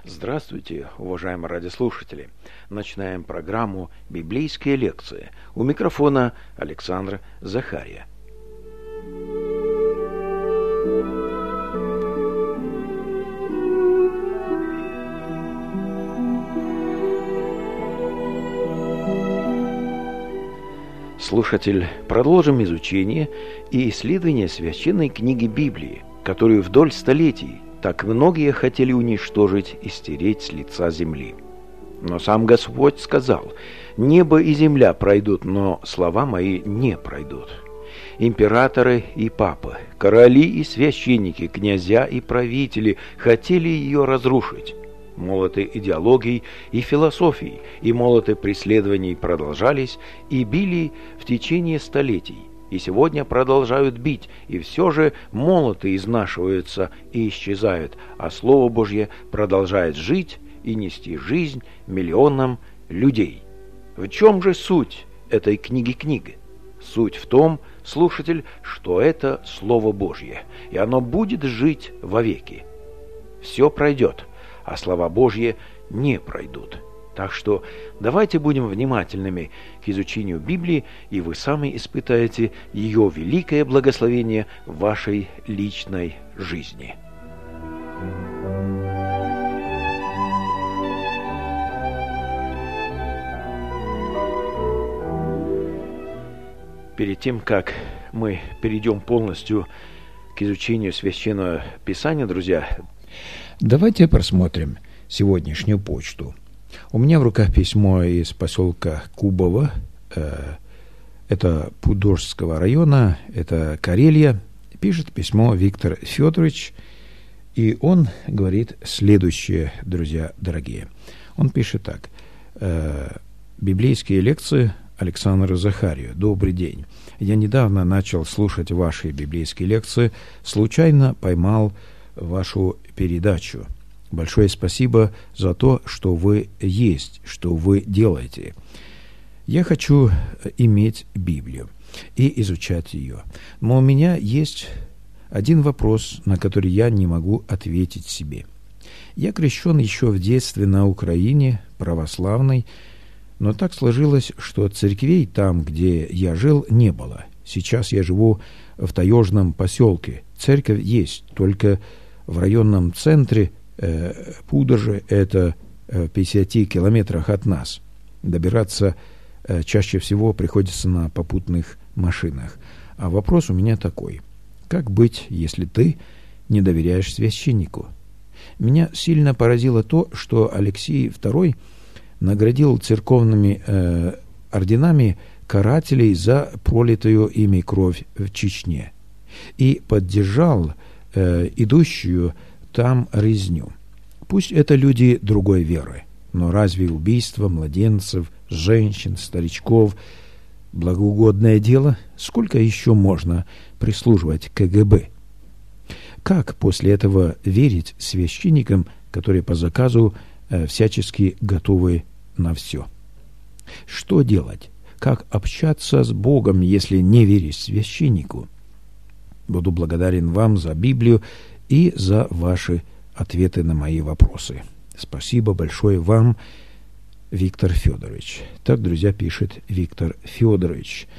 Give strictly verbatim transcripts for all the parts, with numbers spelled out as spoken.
Здравствуйте, уважаемые радиослушатели! Начинаем программу «Библейские лекции». У микрофона Александр Захария. Слушатель, продолжим изучение и исследование священной книги Библии, которую вдоль столетий так многие хотели уничтожить и стереть с лица земли. Но сам Господь сказал: «Небо и земля пройдут, но слова мои не пройдут». Императоры и папы, короли и священники, князья и правители хотели ее разрушить. Молоты идеологий и философий и молоты преследований продолжались и били в течение столетий, и сегодня продолжают бить, и все же молоты изнашиваются и исчезают, а Слово Божье продолжает жить и нести жизнь миллионам людей. В чем же суть этой книги-книги? Суть в том, слушатель, что это Слово Божье, и оно будет жить вовеки. Все пройдет, а слова Божьи не пройдут. Так что давайте будем внимательными к изучению Библии, и вы сами испытаете ее великое благословение в вашей личной жизни. Перед тем, как мы перейдем полностью к изучению Священного Писания, друзья, давайте просмотрим сегодняшнюю почту. У меня в руках письмо из поселка Кубово, это Пудожского района, это Карелия. Пишет письмо Виктор Федорович, и он говорит следующее, друзья дорогие. Он пишет так: «Библейские лекции Александру Захарию. Добрый день. Я недавно начал слушать ваши библейские лекции, случайно поймал вашу передачу. Большое спасибо за то, что вы есть, что вы делаете. Я хочу иметь Библию и изучать ее. Но у меня есть один вопрос, на который я не могу ответить себе. Я крещен еще в детстве на Украине, православной, но так сложилось, что церквей там, где я жил, не было. Сейчас я живу в таежном поселке. Церковь есть, только в районном центре э, Пудожи, это в пятидесяти километрах от нас. Добираться э, чаще всего приходится на попутных машинах. А вопрос у меня такой: как быть, если ты не доверяешь священнику? Меня сильно поразило то, что Алексей второй наградил церковными э, орденами карателей за пролитую ими кровь в Чечне и поддержал э, идущую там резню. Пусть это люди другой веры, но разве убийство младенцев, женщин, старичков благоугодное дело? Сколько еще можно прислуживать КГБ? Как после этого верить священникам, которые по заказу э, всячески готовы на все? Что делать? Как общаться с Богом, если не веришь священнику? Буду благодарен вам за Библию и за ваши ответы на мои вопросы. Спасибо большое вам, Виктор Федорович. Так, друзья, пишет Виктор Федорович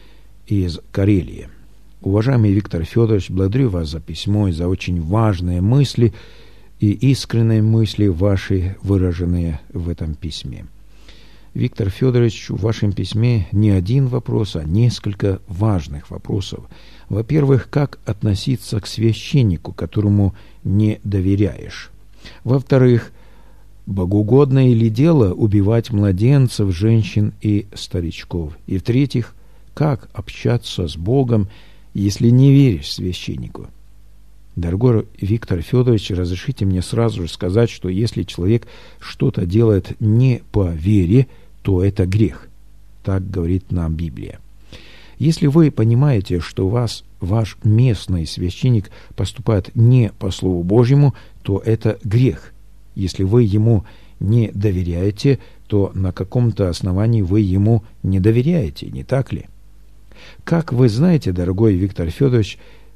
из Карелии. Уважаемый Виктор Федорович, благодарю вас за письмо и за очень важные мысли и искренние мысли ваши, выраженные в этом письме. Виктор Федорович, в вашем письме не один вопрос, а несколько важных вопросов. Во-первых, как относиться к священнику, которому не доверяешь? Во-вторых, богоугодное ли дело убивать младенцев, женщин и старичков? И в-третьих, как общаться с Богом, если не веришь священнику? Дорогой Виктор Федорович, разрешите мне сразу же сказать, что если человек что-то делает не по вере, то это грех. Так говорит нам Библия. Если вы понимаете, что у вас ваш местный священник поступает не по Слову Божьему, то это грех. Если вы ему не доверяете, то на каком-то основании вы ему не доверяете, не так ли? Как вы знаете, дорогой Виктор Федорович,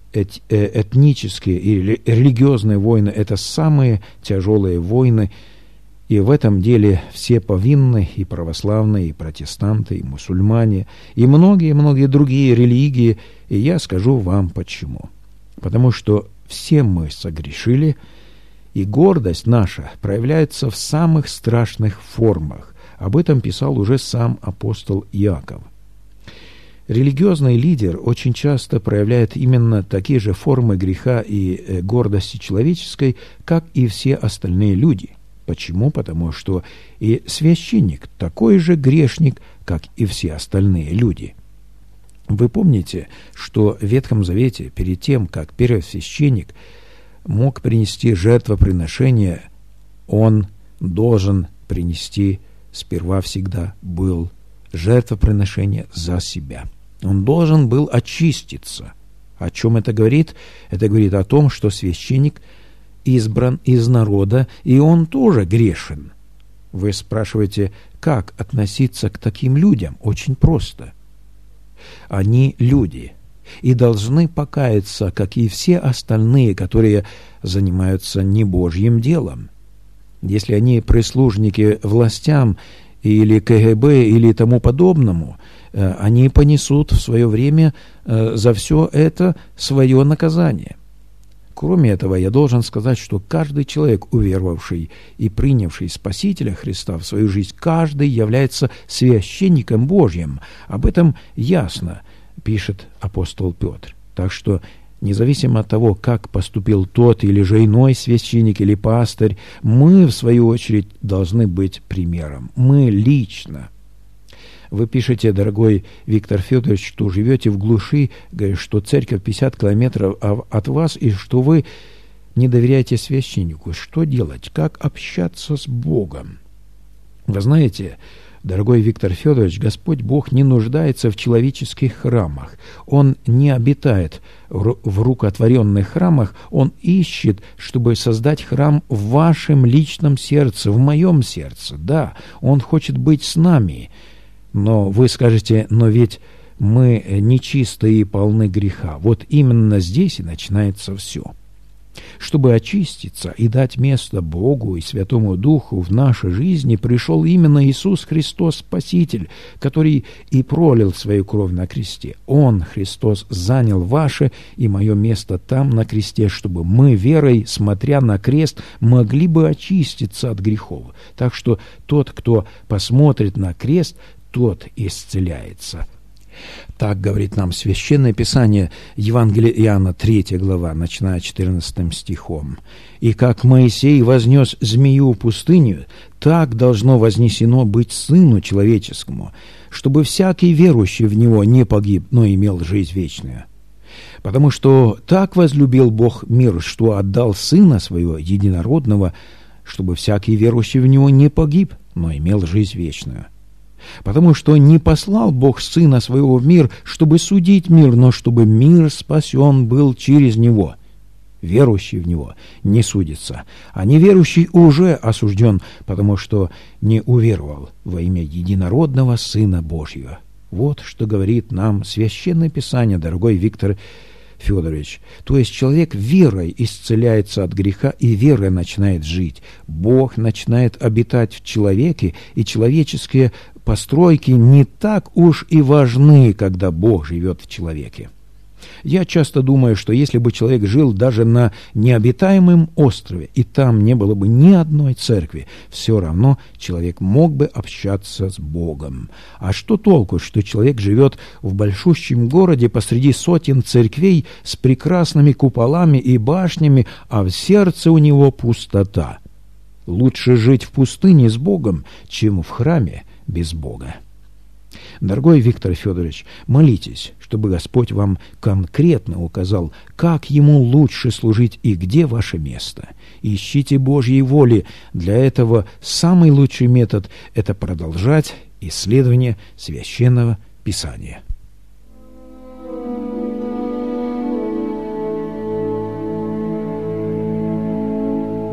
этнические и религиозные войны – это самые тяжелые войны, и в этом деле все повинны, и православные, и протестанты, и мусульмане, и многие-многие другие религии, и я скажу вам почему. Потому что все мы согрешили, и гордость наша проявляется в самых страшных формах. Об этом писал уже сам апостол Иаков. Религиозный лидер очень часто проявляет именно такие же формы греха и гордости человеческой, как и все остальные люди. Почему? Потому что и священник такой же грешник, как и все остальные люди. Вы помните, что в Ветхом Завете, перед тем, как первосвященник мог принести жертвоприношение, он должен принести сперва всегда был жертвоприношение за себя. Он должен был очиститься. О чем это говорит? Это говорит о том, что священник избран из народа, и он тоже грешен. Вы спрашиваете, как относиться к таким людям? Очень просто. Они люди и должны покаяться, как и все остальные, которые занимаются не Божьим делом. Если они прислужники властям или ка гэ бэ или тому подобному, они понесут в свое время за все это свое наказание. Кроме этого, я должен сказать, что каждый человек, уверовавший и принявший Спасителя Христа в свою жизнь, каждый является священником Божьим. Об этом ясно пишет апостол Петр. Так что, независимо от того, как поступил тот или же иной священник или пастырь, мы, в свою очередь, должны быть примером. Мы лично. Вы пишете, дорогой Виктор Федорович, что живете в глуши, что церковь пятьдесят километров от вас, и что вы не доверяете священнику. Что делать? Как общаться с Богом? Вы знаете, дорогой Виктор Федорович, Господь Бог не нуждается в человеческих храмах. Он не обитает в рукотворенных храмах. Он ищет, чтобы создать храм в вашем личном сердце, в моем сердце. Да, Он хочет быть с нами. Но вы скажете, но ведь мы нечистые и полны греха. Вот именно здесь и начинается все. Чтобы очиститься и дать место Богу и Святому Духу в нашей жизни, пришел именно Иисус Христос, Спаситель, который и пролил свою кровь на кресте. Он, Христос, занял ваше и мое место там, на кресте, чтобы мы, верой, смотря на крест, могли бы очиститься от грехов. Так что тот, кто посмотрит на крест, тот исцеляется. Так говорит нам Священное Писание, Евангелие Иоанна, третья глава, начиная четырнадцатым стихом. «И как Моисей вознес змею в пустыню, так должно вознесено быть Сыну Человеческому, чтобы всякий верующий в Него не погиб, но имел жизнь вечную. Потому что так возлюбил Бог мир, что отдал Сына Своего Единородного, чтобы всякий верующий в Него не погиб, но имел жизнь вечную. Потому что не послал Бог Сына Своего в мир, чтобы судить мир, но чтобы мир спасен был через Него. Верующий в Него не судится, а неверующий уже осужден, потому что не уверовал во имя Единородного Сына Божьего». Вот что говорит нам Священное Писание, дорогой Виктор Федорович. То есть человек верой исцеляется от греха и верой начинает жить. Бог начинает обитать в человеке, и человеческие постройки не так уж и важны, когда Бог живет в человеке. Я часто думаю, что если бы человек жил даже на необитаемом острове, и там не было бы ни одной церкви, все равно человек мог бы общаться с Богом. А что толку, что человек живет в большущем городе посреди сотен церквей с прекрасными куполами и башнями, а в сердце у него пустота? Лучше жить в пустыне с Богом, чем в храме без Бога. Дорогой Виктор Федорович, молитесь, чтобы Господь вам конкретно указал, как Ему лучше служить и где ваше место. Ищите Божьей воли. Для этого самый лучший метод – это продолжать исследование Священного Писания.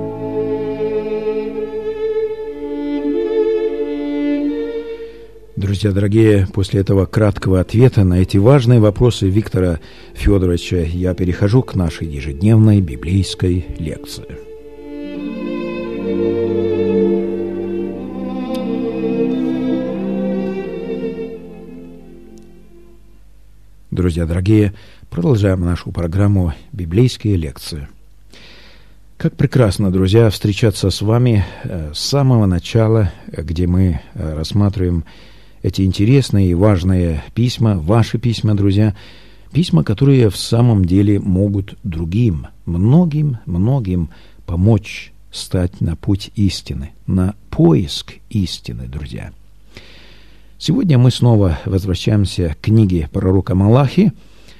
Друзья, Друзья дорогие, после этого краткого ответа на эти важные вопросы Виктора Федоровича я перехожу к нашей ежедневной библейской лекции. Друзья дорогие, продолжаем нашу программу «Библейские лекции». Как прекрасно, друзья, встречаться с вами с самого начала, где мы рассматриваем эти интересные и важные письма, ваши письма, друзья, письма, которые в самом деле могут другим, многим, многим помочь стать на путь истины, на поиск истины, друзья. Сегодня мы снова возвращаемся к книге пророка Малахии.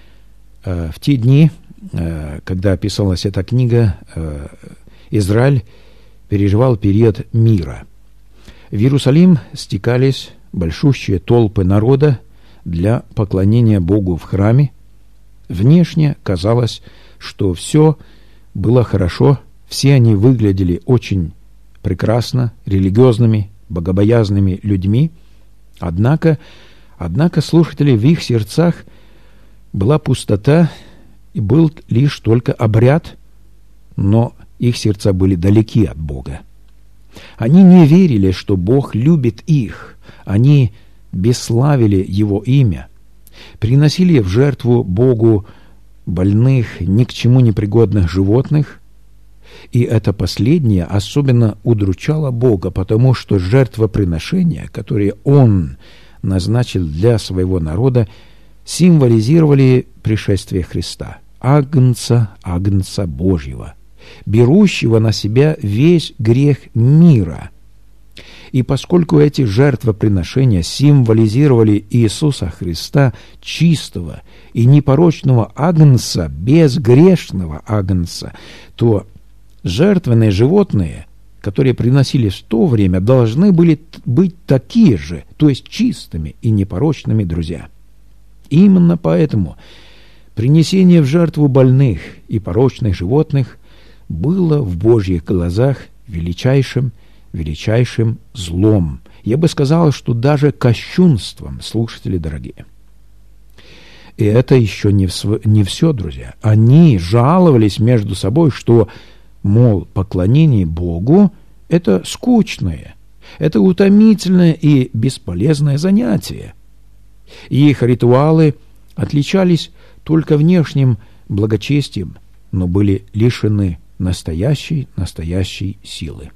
В те дни, когда писалась эта книга, Израиль переживал период мира. В Иерусалим стекались большущие толпы народа для поклонения Богу в храме. Внешне казалось, что все было хорошо, все они выглядели очень прекрасно, религиозными, богобоязными людьми. Однако, однако слушатели, в их сердцах была пустота, и был лишь только обряд, но их сердца были далеки от Бога. Они не верили, что Бог любит их. Они бесславили Его имя, приносили в жертву Богу больных, ни к чему непригодных животных, и это последнее особенно удручало Бога, потому что жертвоприношения, которые Он назначил для своего народа, символизировали пришествие Христа, Агнца, Агнца Божьего, берущего на себя весь грех мира. И поскольку эти жертвоприношения символизировали Иисуса Христа, чистого и непорочного Агнца, безгрешного Агнца, то жертвенные животные, которые приносились в то время, должны были быть такие же, то есть чистыми и непорочными, друзья. Именно поэтому принесение в жертву больных и порочных животных было в Божьих глазах величайшим, величайшим злом. Я бы сказал, что даже кощунством, слушатели дорогие. И это еще не, в, не все, друзья. Они жаловались между собой, что, мол, поклонение Богу – это скучное, это утомительное и бесполезное занятие. Их ритуалы отличались только внешним благочестием, но были лишены настоящей, настоящей силы.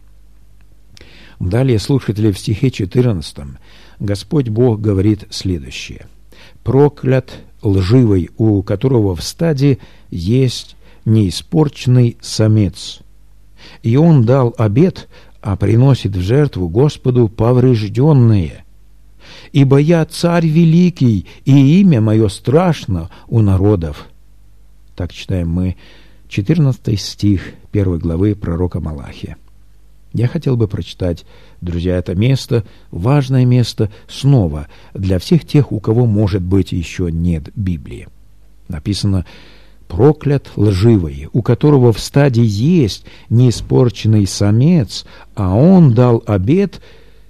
Далее, слушатели, в стихе четырнадцатом Господь Бог говорит следующее. «Проклят лживый, у которого в стаде есть неиспорченный самец, и он дал обет, а приносит в жертву Господу поврежденные. Ибо я царь великий, и имя мое страшно у народов». Так читаем мы четырнадцатый стих первой главы пророка Малахия. Я хотел бы прочитать, друзья, это место, важное место, снова для всех тех, у кого, может быть, еще нет Библии. Написано: «Проклят лживый, у которого в стаде есть неиспорченный самец, а он дал обет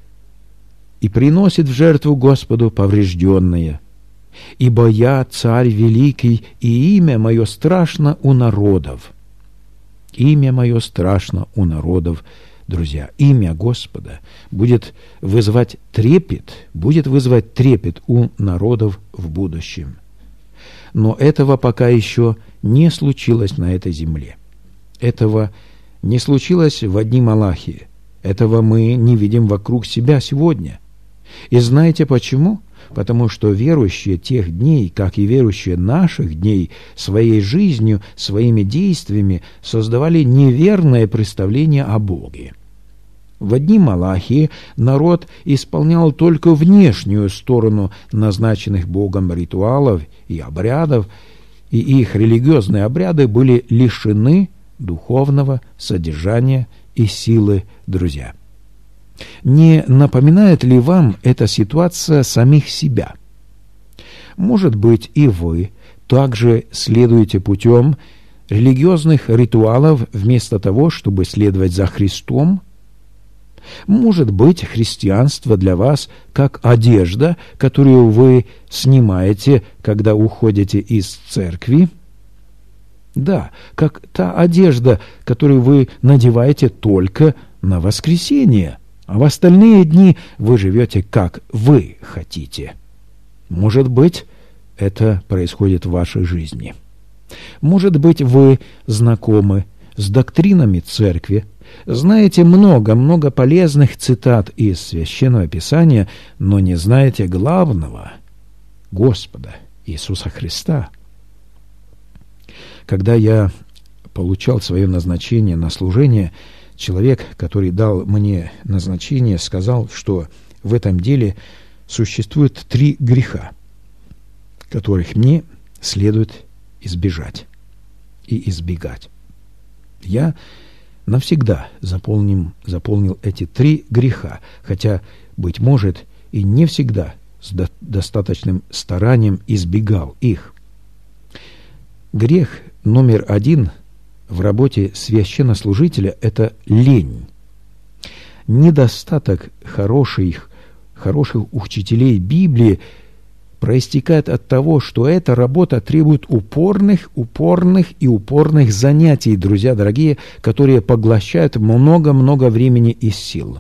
и приносит в жертву Господу поврежденные. Ибо я царь великий, и имя мое страшно у народов». Имя мое страшно у народов. Друзья, имя Господа будет вызывать трепет, будет вызывать трепет у народов в будущем. Но этого пока еще не случилось на этой земле. Этого не случилось в дни Малахии. Этого мы не видим вокруг себя сегодня. И знаете почему? Потому что верующие тех дней, как и верующие наших дней, своей жизнью, своими действиями создавали неверное представление о Боге. В дни Малахии народ исполнял только внешнюю сторону назначенных Богом ритуалов и обрядов, и их религиозные обряды были лишены духовного содержания и силы, друзья. Не напоминает ли вам эта ситуация самих себя? Может быть, и вы также следуете путем религиозных ритуалов вместо того, чтобы следовать за Христом? Может быть, христианство для вас как одежда, которую вы снимаете, когда уходите из церкви? Да, как та одежда, которую вы надеваете только на воскресенье, а в остальные дни вы живете как вы хотите. Может быть, это происходит в вашей жизни. Может быть, вы знакомы с доктринами церкви, знаете много-много полезных цитат из Священного Писания, но не знаете главного – Господа Иисуса Христа. Когда я получал свое назначение на служение, человек, который дал мне назначение, сказал, что в этом деле существует три греха, которых мне следует избежать и избегать. Я навсегда заполним, заполнил эти три греха, хотя, быть может, и не всегда с до, достаточным старанием избегал их. Грех номер один в работе священнослужителя – это лень. Недостаток хороших, хороших учителей Библии проистекает от того, что эта работа требует упорных, упорных и упорных занятий, друзья дорогие, которые поглощают много-много времени и сил.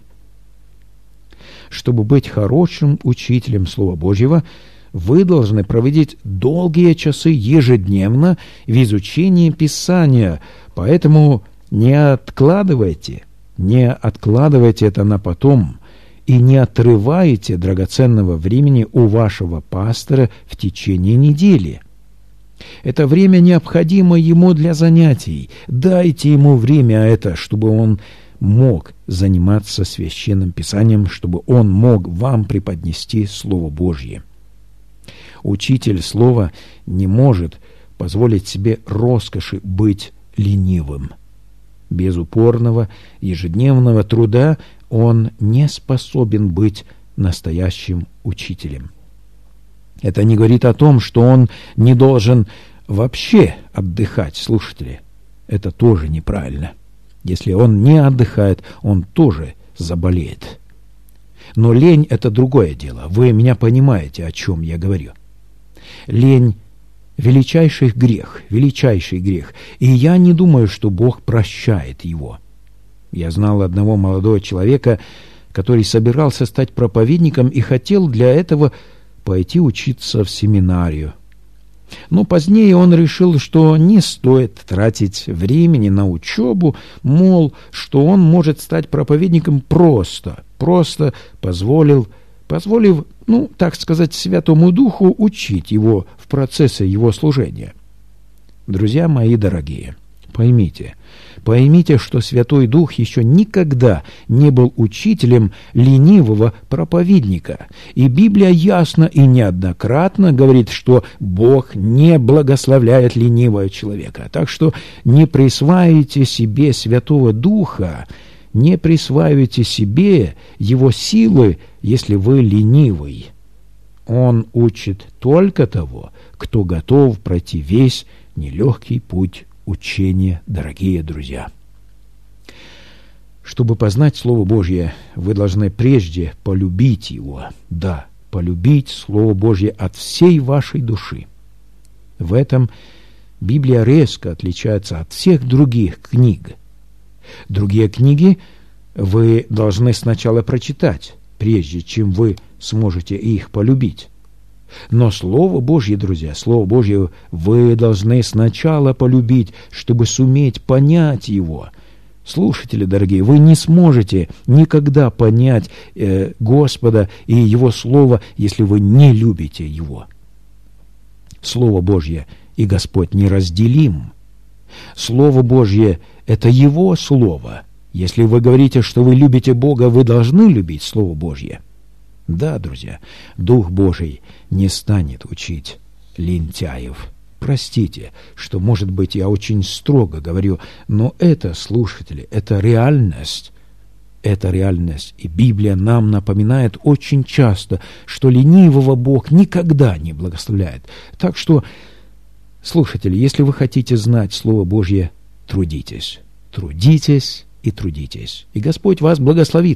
Чтобы быть хорошим учителем Слова Божьего, вы должны проводить долгие часы ежедневно в изучении Писания, поэтому не откладывайте, не откладывайте это на потом, и не отрывайте драгоценного времени у вашего пастора в течение недели. Это время необходимо ему для занятий. Дайте ему время это, чтобы он мог заниматься Священным Писанием, чтобы он мог вам преподнести Слово Божье. Учитель Слова не может позволить себе роскоши быть ленивым. Без упорного ежедневного труда он не способен быть настоящим учителем. Это не говорит о том, что он не должен вообще отдыхать, слушатели. Это тоже неправильно. Если он не отдыхает, он тоже заболеет. Но лень – это другое дело. Вы меня понимаете, о чем я говорю. Лень – величайший грех, величайший грех. И я не думаю, что Бог прощает его. Я знал одного молодого человека, который собирался стать проповедником и хотел для этого пойти учиться в семинарию. Но позднее он решил, что не стоит тратить времени на учебу, мол, что он может стать проповедником просто, просто позволил, позволив, ну, так сказать, Святому Духу учить его в процессе его служения. Друзья мои дорогие, поймите, поймите, что Святой Дух еще никогда не был учителем ленивого проповедника. И Библия ясно и неоднократно говорит, что Бог не благословляет ленивого человека. Так что не присваивайте себе Святого Духа, не присваивайте себе Его силы, если вы ленивый. Он учит только того, кто готов пройти весь нелегкий путь учения, дорогие друзья. Чтобы познать Слово Божье, вы должны прежде полюбить его. Да, полюбить Слово Божье от всей вашей души. В этом Библия резко отличается от всех других книг. Другие книги вы должны сначала прочитать, прежде чем вы сможете их полюбить. Но Слово Божье, друзья, Слово Божье вы должны сначала полюбить, чтобы суметь понять его. Слушатели дорогие, вы не сможете никогда понять э, Господа и Его Слово, если вы не любите Его. Слово Божье и Господь неразделим. Слово Божье – это Его Слово. Если вы говорите, что вы любите Бога, вы должны любить Слово Божье. Да, друзья, Дух Божий не станет учить лентяев. Простите, что, может быть, я очень строго говорю, но это, слушатели, это реальность. Это реальность. И Библия нам напоминает очень часто, что ленивого Бог никогда не благословляет. Так что, слушатели, если вы хотите знать Слово Божье, трудитесь. Трудитесь и трудитесь. И Господь вас благословит.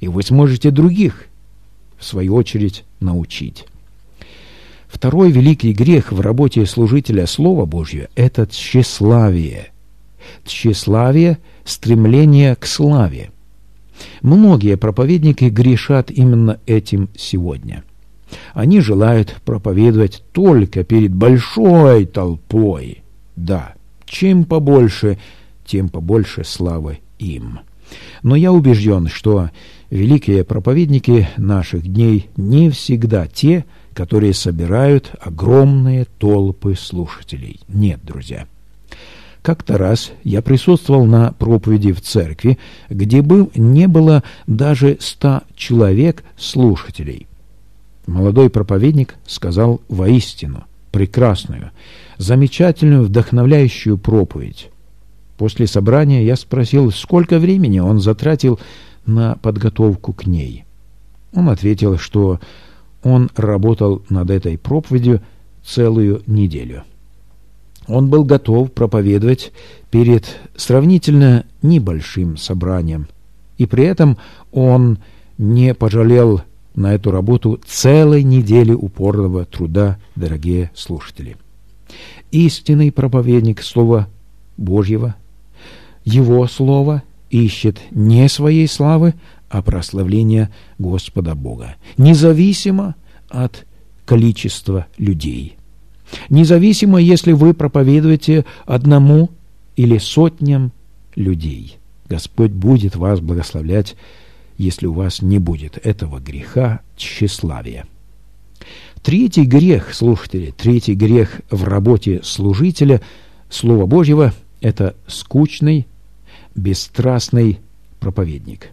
и вы сможете других, в свою очередь, научить. Второй великий грех в работе служителя Слова Божьего – это тщеславие. Тщеславие – стремление к славе. Многие проповедники грешат именно этим сегодня. Они желают проповедовать только перед большой толпой. Да, чем побольше, тем побольше славы им. Но я убежден, что великие проповедники наших дней не всегда те, которые собирают огромные толпы слушателей. Нет, друзья. Как-то раз я присутствовал на проповеди в церкви, где был, не было даже ста человек слушателей. Молодой проповедник сказал воистину прекрасную, замечательную, вдохновляющую проповедь. После собрания я спросил, сколько времени он затратил на подготовку к ней. Он ответил, что он работал над этой проповедью целую неделю. Он был готов проповедовать перед сравнительно небольшим собранием, и при этом он не пожалел на эту работу целой недели упорного труда, дорогие слушатели. Истинный проповедник Слова Божьего, его Слово ищет не своей славы, а прославления Господа Бога, независимо от количества людей. Независимо, если вы проповедуете одному или сотням людей. Господь будет вас благословлять, если у вас не будет этого греха тщеславия. Третий грех, слушатели, третий грех в работе служителя Слова Божьего – это скучный, бесстрастный проповедник.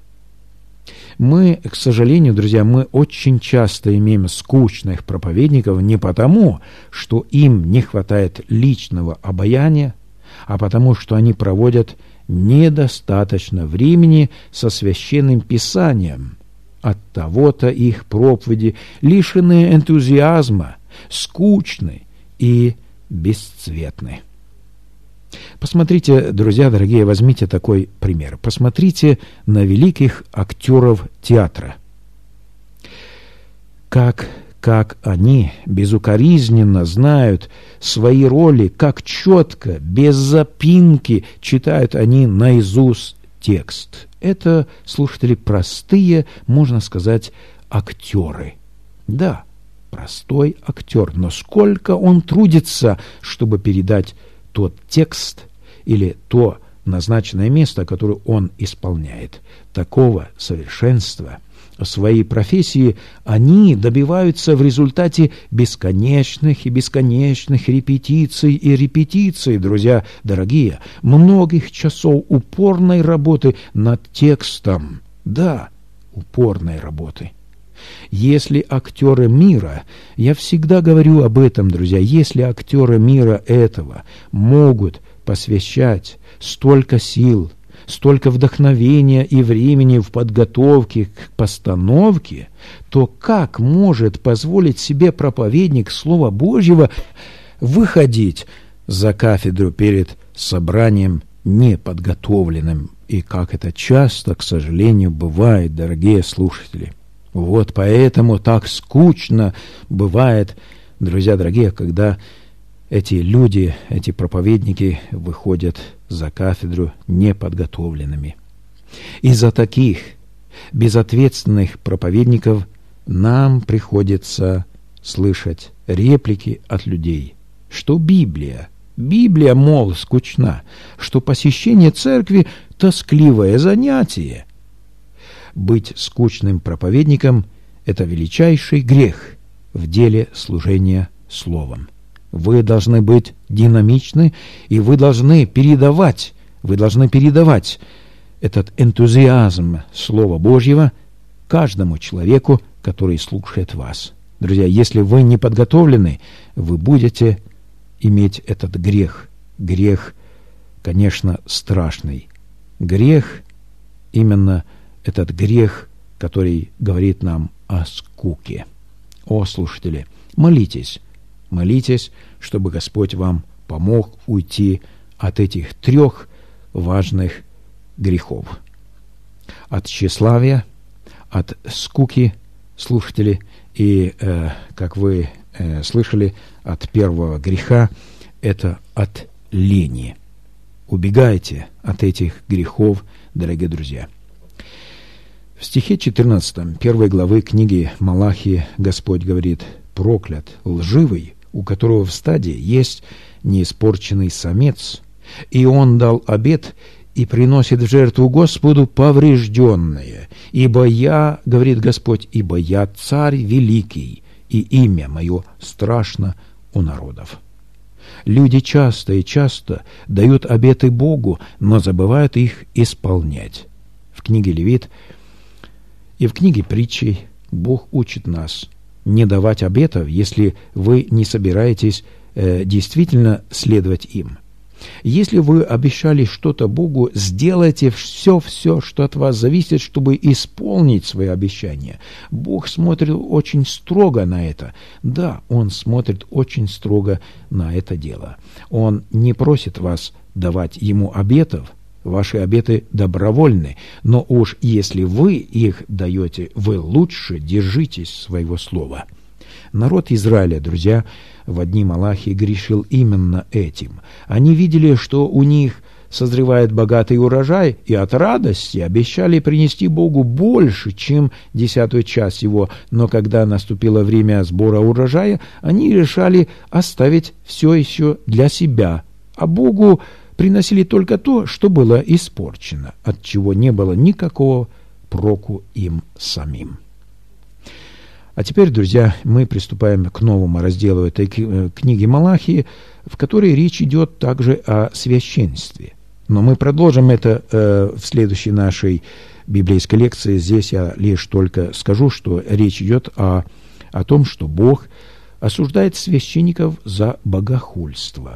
Мы, к сожалению, друзья, мы очень часто имеем скучных проповедников не потому, что им не хватает личного обаяния, а потому, что они проводят недостаточно времени со Священным Писанием. Оттого-то их проповеди лишены энтузиазма, скучны и бесцветны. Посмотрите, друзья дорогие, возьмите такой пример. Посмотрите на великих актеров театра. Как, как они безукоризненно знают свои роли, как четко, без запинки читают они наизусть текст. Это, слушатели, простые, можно сказать, актеры. Да, простой актер, но сколько он трудится, чтобы передать тот текст или то назначенное место, которое он исполняет. Такого совершенства в своей профессии они добиваются в результате бесконечных и бесконечных репетиций и репетиций, друзья дорогие, многих часов упорной работы над текстом. Да, упорной работы. Если актеры мира, я всегда говорю об этом, друзья, если актеры мира этого могут посвящать столько сил, столько вдохновения и времени в подготовке к постановке, то как может позволить себе проповедник Слова Божьего выходить за кафедру перед собранием неподготовленным? И как это часто, к сожалению, бывает, дорогие слушатели. Вот поэтому так скучно бывает, друзья дорогие, когда эти люди, эти проповедники выходят за кафедру неподготовленными. Из-за таких безответственных проповедников нам приходится слышать реплики от людей, что Библия, Библия, мол, скучна, что посещение церкви – тоскливое занятие. Быть скучным проповедником – это величайший грех в деле служения Словом. Вы должны быть динамичны, и вы должны передавать, вы должны передавать этот энтузиазм Слова Божьего каждому человеку, который слушает вас. Друзья, если вы не подготовлены, вы будете иметь этот грех. Грех, конечно, страшный. Грех именно этот грех, который говорит нам о скуке. О, слушатели, молитесь, молитесь, чтобы Господь вам помог уйти от этих трех важных грехов. От тщеславия, от скуки, слушатели, и, э, как вы э, слышали, от первого греха – это от лени. Убегайте от этих грехов, дорогие друзья. В стихе четырнадцатом первой главы книги Малахии Господь говорит: «Проклят лживый, у которого в стаде есть неиспорченный самец, и он дал обет и приносит в жертву Господу поврежденное. Ибо я, — говорит Господь, — ибо я царь великий, и имя мое страшно у народов». Люди часто и часто дают обеты Богу, но забывают их исполнять. В книге Левит и в книге Притчей Бог учит нас не давать обетов, если вы не собираетесь э, действительно следовать им. Если вы обещали что-то Богу, сделайте все-все, что от вас зависит, чтобы исполнить свои обещания. Бог смотрит очень строго на это. Да, Он смотрит очень строго на это дело. Он не просит вас давать Ему обетов. Ваши обеты добровольны, но уж если вы их даете, вы лучше держитесь своего слова. Народ Израиля, друзья, в дни Малахии грешил именно этим. Они видели, что у них созревает богатый урожай, и от радости обещали принести Богу больше, чем десятую часть его, но когда наступило время сбора урожая, они решали оставить все еще для себя, а Богу приносили только то, что было испорчено, от чего не было никакого проку им самим. А теперь, друзья, мы приступаем к новому разделу этой книги Малахии, в которой речь идет также о священстве. Но мы продолжим это э, в следующей нашей библейской лекции. Здесь я лишь только скажу, что речь идет о, о том, что Бог осуждает священников за богохульство.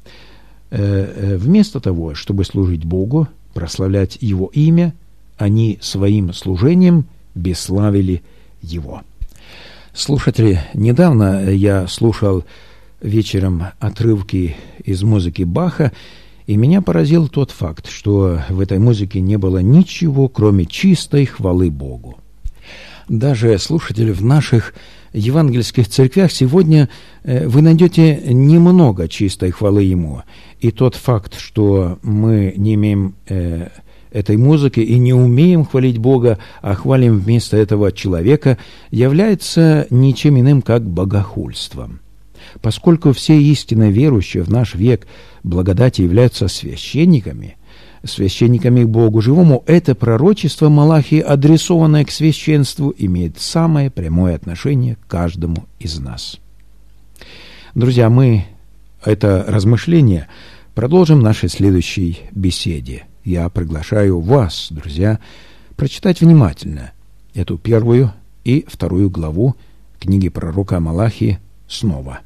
Вместо того, чтобы служить Богу, прославлять Его имя, они своим служением бесславили Его. Слушатели, недавно я слушал вечером отрывки из музыки Баха, и меня поразил тот факт, что в этой музыке не было ничего, кроме чистой хвалы Богу. Даже, слушатели, в наших евангельских церквях сегодня вы найдете немного чистой хвалы Ему. И тот факт, что мы не имеем э, этой музыки и не умеем хвалить Бога, а хвалим вместо этого человека, является ничем иным, как богохульством. Поскольку все истинно верующие в наш век благодати являются священниками, священниками к Богу живому, это пророчество Малахии, адресованное к священству, имеет самое прямое отношение к каждому из нас. Друзья, мы это размышление продолжим в нашей следующей беседе. Я приглашаю вас, друзья, прочитать внимательно эту первую и вторую главу книги пророка Малахии снова.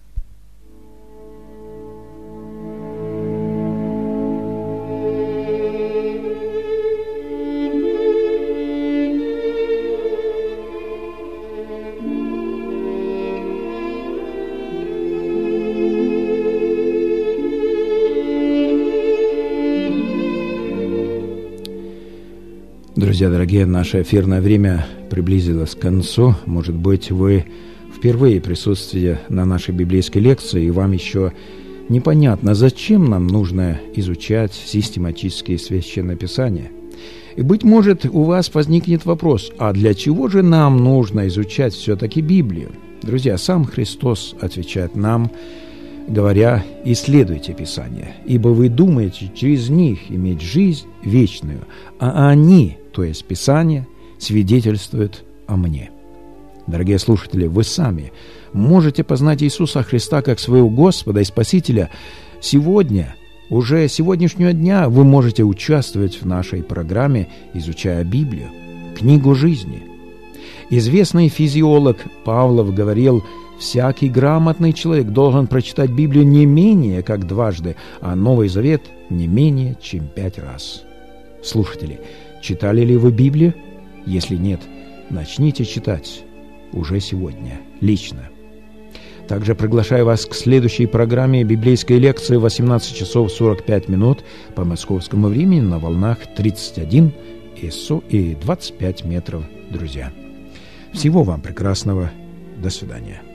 Друзья дорогие, наше эфирное время приблизилось к концу. Может быть, вы впервые присутствуете на нашей библейской лекции, и вам еще непонятно, зачем нам нужно изучать систематические священные писания. И, быть может, у вас возникнет вопрос, а для чего же нам нужно изучать все-таки Библию? Друзья, сам Христос отвечает нам, говоря: «Исследуйте Писания, ибо вы думаете через них иметь жизнь вечную, а они, то есть Писание, свидетельствуют о мне». Дорогие слушатели, вы сами можете познать Иисуса Христа как своего Господа и Спасителя. Сегодня, уже с сегодняшнего дня вы можете участвовать в нашей программе, изучая Библию, книгу жизни. Известный физиолог Павлов говорил: «Всякий грамотный человек должен прочитать Библию не менее как дважды, а Новый Завет не менее чем пять раз». Слушатели, читали ли вы Библию? Если нет, начните читать уже сегодня, лично. Также приглашаю вас к следующей программе библейской лекции в восемнадцать часов сорок пять минут по московскому времени на волнах тридцать один и двадцать пять метров друзья. Всего вам прекрасного. До свидания.